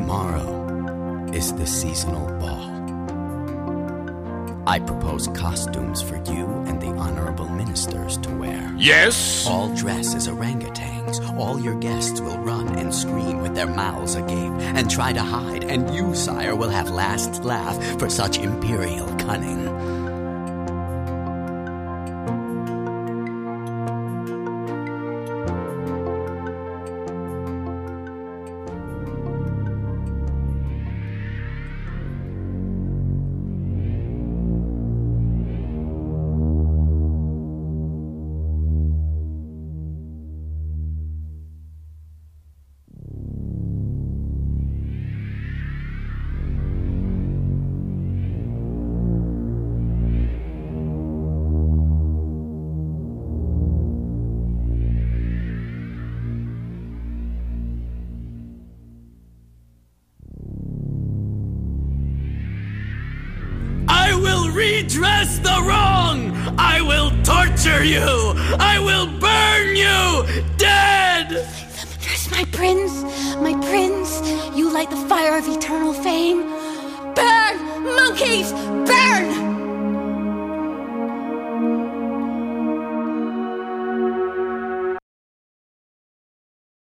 Tomorrow is the seasonal ball. I propose costumes for you and the honorable ministers to wear. Yes? All dress as orangutans. All your guests will run and scream with their mouths agape and try to hide, and you, sire, will have last laugh for such imperial cunning. Redress the wrong! I will torture you! I will burn you dead! There's my prince! My prince! You light the fire of eternal fame! Burn! Monkeys! Burn!